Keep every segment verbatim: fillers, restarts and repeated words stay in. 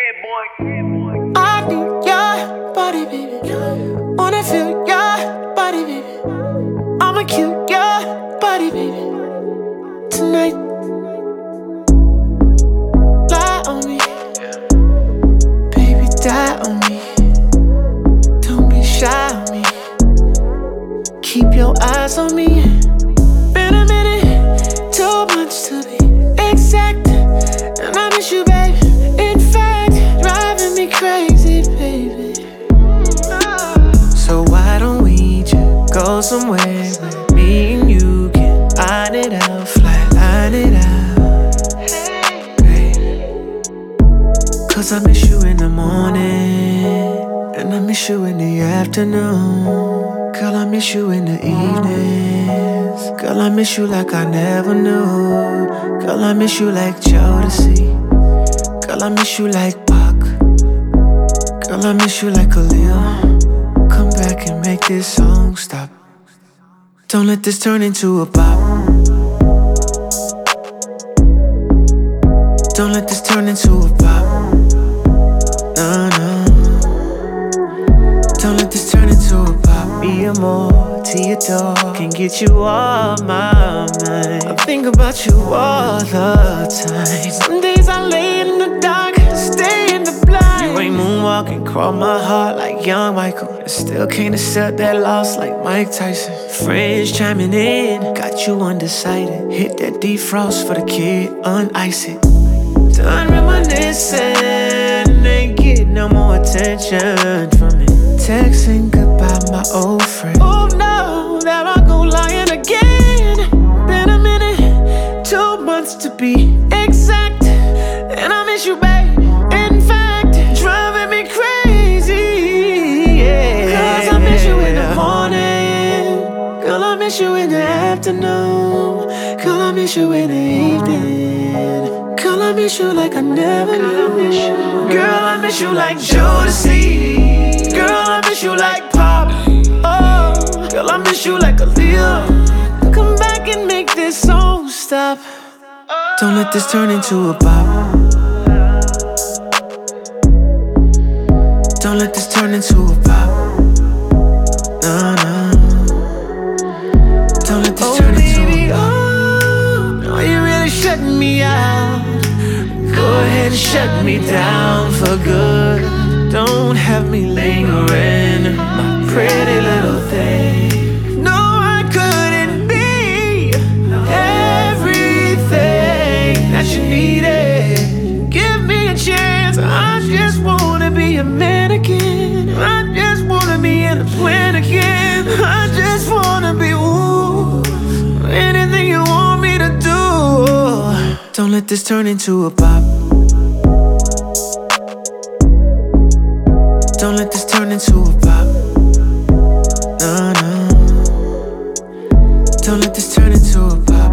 I need your body, baby. Wanna feel your body, baby. I'ma kill your body, baby. Tonight, lie on me, baby, die on me. Don't be shy on me. Keep your eyes on me. Been a minute, too much to be exact, and I miss you, baby. In fact, driving me crazy, baby. So why don't we just go somewhere where me and you can line it out, flatline it out, hey. Cause I miss you in the morning, and I miss you in the afternoon. Girl, I miss you in the evenings. Girl, I miss you like I never knew. Girl, I miss you like Jodeci. Girl, I miss you like Pac. Girl, I miss you like Khalil. Come back and make this song stop. Don't let this turn into a bop. Don't let this turn into a bop. No, no. Don't let this turn into a bop. Be a more to your door. Can get you off my mind. I think about you all the time. Some days I lay in the dark, stay in the blind. You ain't moonwalking, crawl my heart like young Michael. I still can't accept that loss like Mike Tyson. Friends chiming in, got you undecided. Hit that defrost for the kid, unice it. Done reminiscing, ain't getting no more attention from me. Texting goodbye, my old friend. Oh no, there I go lying again. Been a minute, two months to be exact, and I miss you, babe. In fact, driving me crazy, yeah. Cause I miss you in the morning. Girl, I miss you in the afternoon. Girl, I miss you in the evening. Girl, I miss you like I never knew. Girl, I miss you like Jodeci. Girl, I miss you like Pop. Oh, girl, I miss you like Aaliyah. Come back and make this song stop. Don't let this turn into a bop. Don't let this turn into a bop. No, no. Don't let this oh, turn into baby, a bop. Oh, no, you're really shutting me out. Go ahead and shut me down for good. Don't have me lingering, my pretty little thing. No, I couldn't be everything that you needed. Give me a chance, I just wanna be a mannequin. I just wanna be in a plan again. I just wanna be, ooh, anything you want me to do. Don't let this turn into a bop. Don't let this turn into a bop. No, no. Don't let this turn into a bop.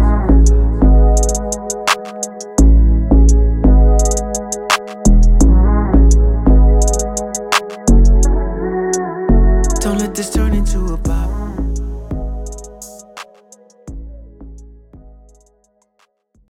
Don't let this turn into a bop.